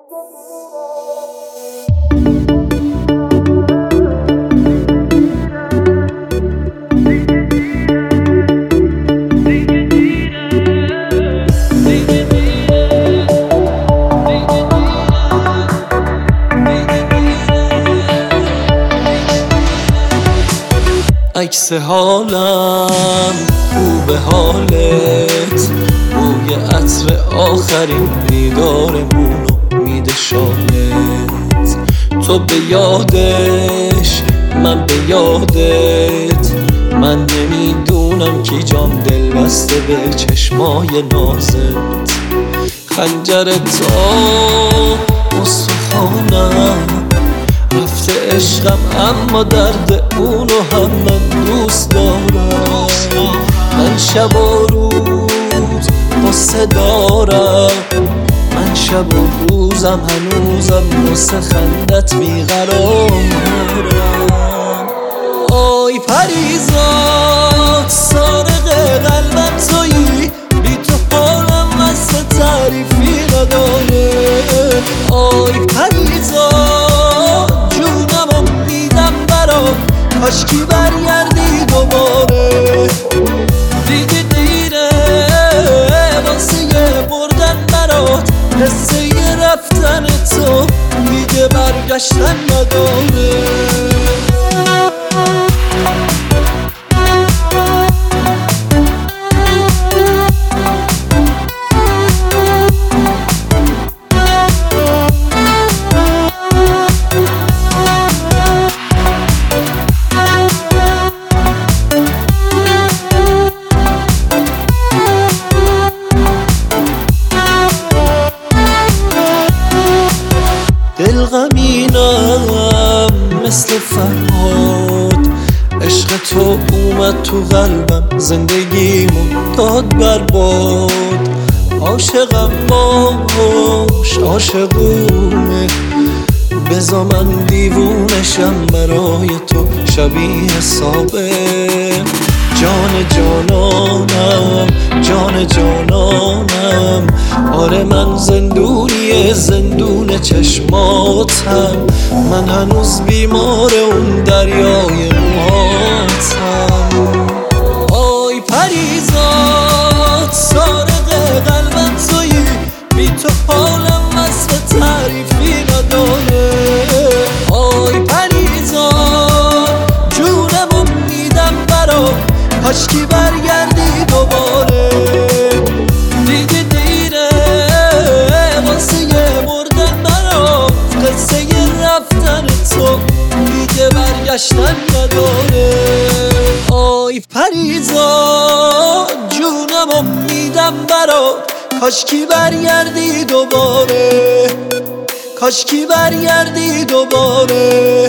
عکس حالم خوب حالت، بوی عطر آخرین دیدارمونو میده شالت. تو به یادش من به یادت، من نمیدونم کی جام دل بسته به چشمای نازت. خنجر تا استخوانم رفته عشقم، اما درد اونو هم من دوست دارم. من شب و روز قصه دارم، من شب و روزم هنوزم واسه خندت بیقرارم. آی پریزاد سارق قلبم تویی، بی تو حالم واسه تعریفی نداره. آی پریزاد جونمو میدم برات، کاشکی برگردی دوباره. دیگه دیره واسه بردن برات، قصه رفتن تو دیگه برگشتن نداره. دل غمینم مثل فرهاد، عشق تو اومد تو قلبم، زندگیمو داد برباد. عاشقم باش عاشقونه، بذار من دیوونشم برای تو شبیه سابه. جان جانانم جان جانانم، آره من زندونی زندون چشماتم. من هنوز بیمار اون دریای موهاتم. آی پریزاد سارق قلبم تویی، بی تو حالم وصف تعریفی نداره. آی پریزاد جونمو میدم برات، کاشکی برگردی دوباره. دیگه دیره واسه مردن برات، قصه رفتن تو دیگه برگشتن نداره. آی پریزاد جونمو میدم برات، کاشکی برگردی دوباره، کاشکی برگردی دوباره.